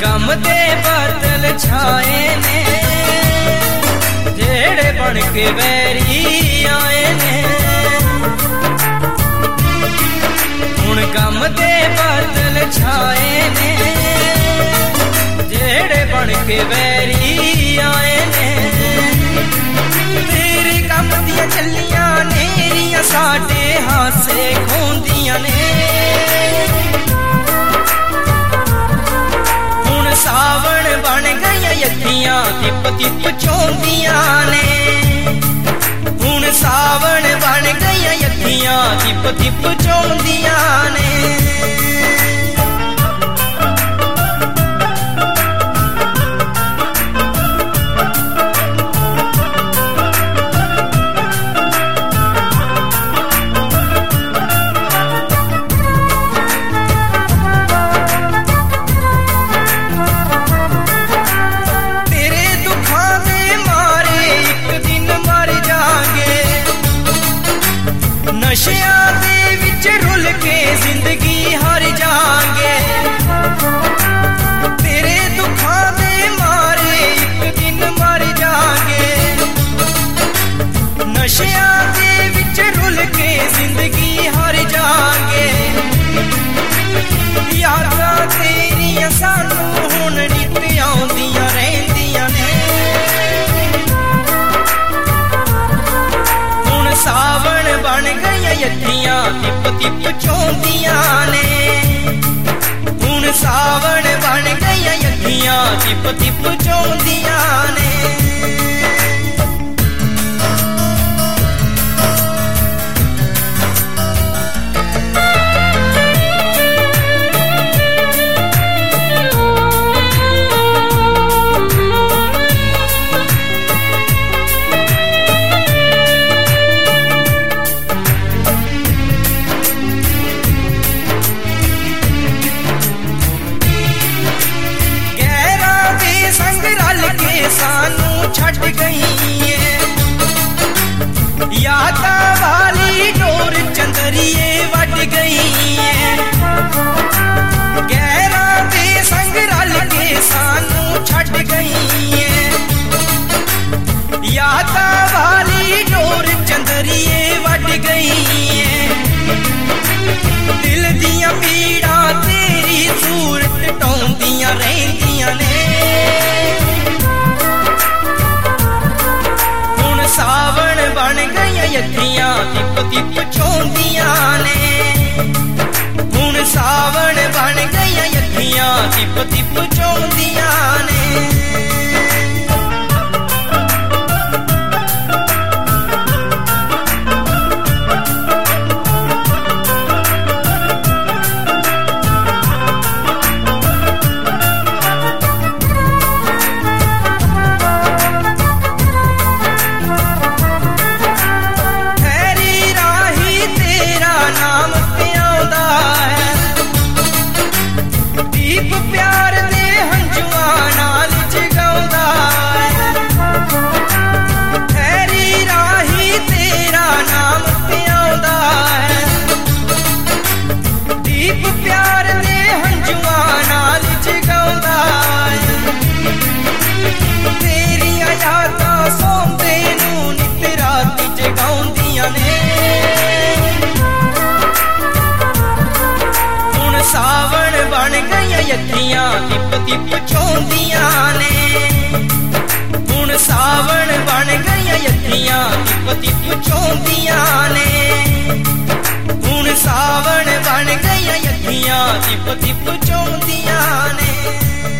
गम दे बादल छाए ने जेड़े बन के वैरी आए ने। हुण गम दे बादल छाए ने जेड़े बन के वैरी आए ने। तेरे गम दियां चलियां नेरियां साडे हासे खोंदियां ने। सावण बन गई अखियां तिप तिप चौंदियां ने। हुण सावण बन गई अखियां तिप तिप चौंदियां ने। नशियां दे विच रुल के जिंदगी हार जांगे। तेरे दुखां दे मारे एक दिन मर जांगे। नशियां दे विच रुल के जिंदगी हार जांगे। यादां तेरियां सानू हुण नित आउंदियां रहिंदियां ने। हुण सावण बन गई अखियां तिप तिप चौंदियां ने। हुण सावण बन गई अखियां तिप तिप चौंदियां ने। सानू छड़ गई यादा वाली डोर चंदरिए वट गई। गैरा दे संग रल के सानू छड़ गई यादा वाली डोर चंदरिए वट गई। दिल दियां पीड़ा तेरी सूरत टौंदियां रहिंदियां ने। सावण बन गई अखियां तिप तिप चौंदियां ने। हुण सावण बन गई अखियां तिप तिप चौंदियां ने। प्यार दे हंजुआं नाल जगाउंदा हैरी राही तेरा नाम ते आउंदा है। दीप प्यार दे हंजुआं नाल जगाउंदा है। तेरियां यादां सौंदे नूं नित रात जगाउंदियां ने। हुण सावण बन गई अखियां तिप तिप चौंदियां ने। हुण सावण बन गई अखियां तिप तिप चौंदियां ने। हुण सावण बन गई अखियां तिप तिप चौंदियां ने।